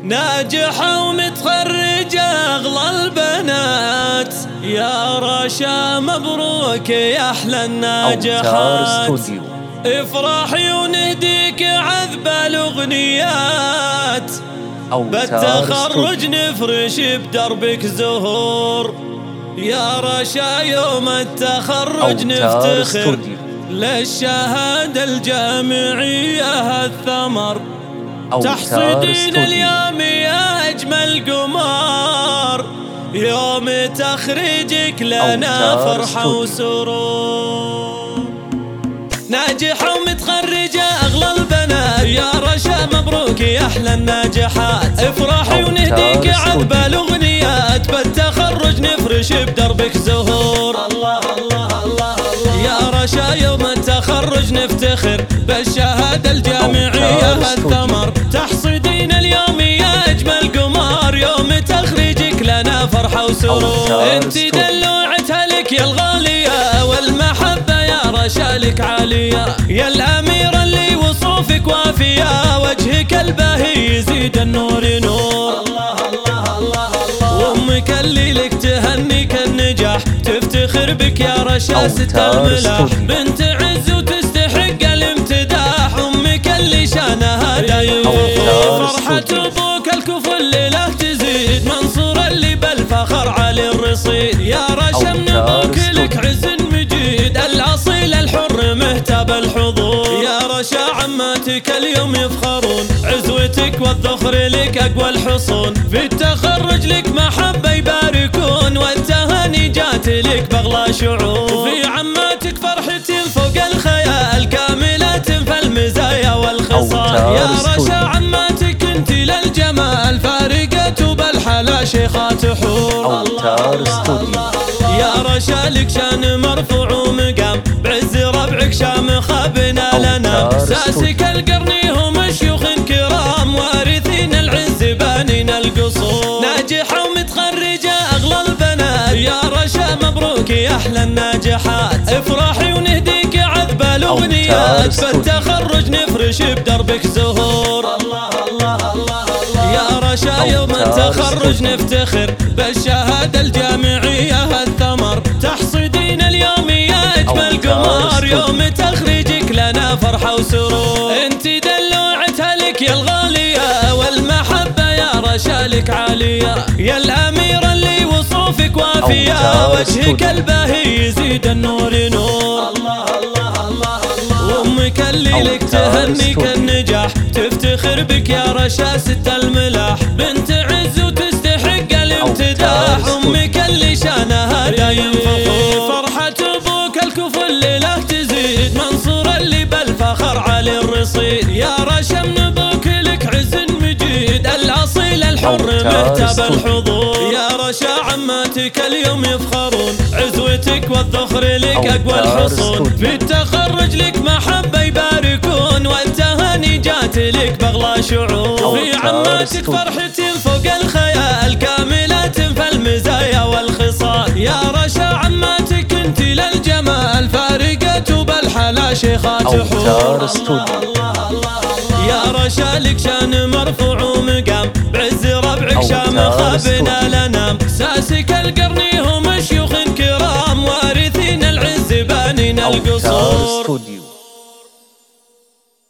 ناجحة ومتخرجة أغلى البنات، يا رشا مبروك يا أحلى الناجحات. افرحي ونهديك عذب الأغنيات، بالتخرج نفرش بدربك زهور، يا رشا يوم التخرج نفتخر، للشهادة الجامعية الثمر، تحصدين اليوم يا أجمل قمار، يوم تخرجك لنا فرحة وسرور. ناجحة ومتخرجة أغلى البنات، يا رشا مبروك يا أحلى الناجحات، افرحي ونهديك عذب الأغنيات، بالتخرج نفرش بدربك زهور. الله الله الله الله، يا رشا يوم التخرج نفتخر، بالشهادة الجامعية الثمر، تحصدين اليوم يا أجمل قمار، يوم تخرجك لنا فرحة وسرور. انتي دلوعتها لك يا الغالية، والمحبة يا رشا لك عالية، يا الأميرة اللي وصوفك وافية، وجهك الباهي يزيد النور نور. الله الله الله الله، وأمك اللي لك تهنيك النجاح، تفتخر بك يا رشا ست الملاح، بنت عز وتستحق الامتداح، أمك اللي شانها دايم فخور. فرحة أبوك الكفو اللي له تزيد، منصور اللي بالفخر علي الرصيد، يا رشا من أبوك لك عز مجيد، الأصيل الحر مهتاب الحضور، يا رشا عماتك اليوم يفخرون، عزوتك والذخر لك أقوى الحصون، في التخرج لك محبة يباركون، والتهاني جات لك بأغلى شعور، في عماتك فرحة فوق الخيال، كاملة فالمزايا والخصال، يا رشا عماتك انت للجمال، فارقة بالحلا شيخات حور. الله الله الله، يا رشا لك شان مرفوع ومقام، بعز ربعك شامخة بنا لنا، ساسك القرني هم شيوخ كرام، وارثين العز بانين القصور. ناجحة ومتخرجة أغلى البنات، يا رشا مبروك يا أحلى الناجحات، افرحي ونهديك عذب الأغنيات، بالتخرج نفرش بدربك زهور. الله الله الله الله، يا رشا يوم التخرج نفتخر، بالشهادة الجامعية الثمر، تحصدين اليوم يا أجمل قمار، يوم تخرجك لنا فرحة وسرور. انتي دلوعتها لك يا الغالية، والمحبة يا رشا لك عالية، يا الأميرة اللي وصوفك وافية، وجهك الباهي يزيد النور نور. الله الله الله الله، وأمك اللي لك تهنيك النجاح، تفتخر بك يا رشا ست الملاح، بنت عز وتستحق الامتداح، أمك اللي شانها دايم فخور. فرحة أبوك الكفو اللي له تزيد، منصور اللي بالفخر علي الرصيد، يا رشا من أبوك لك عز مجيد، الأصيل الحر مهتاب الحضور، يا رشا عماتك اليوم يفخرون، عزوتك والذخر لك أقوى الحصون، في التخرج لك محبة يباركون، والتهاني جات لك بأغلى شعور، في عماتك فرحة فوق الخيال، كاملة فالمزايا والخصال، يا رشا عماتك انت للجمال، فارقة بالحلا شيخات حور. الله الله الله، يا رشا لك شان مرفوع ومقام، بعز ربعك شامخة بنا لنا، ساسك القرني هم شيوخ كرام، وارثين العز بانين القصور.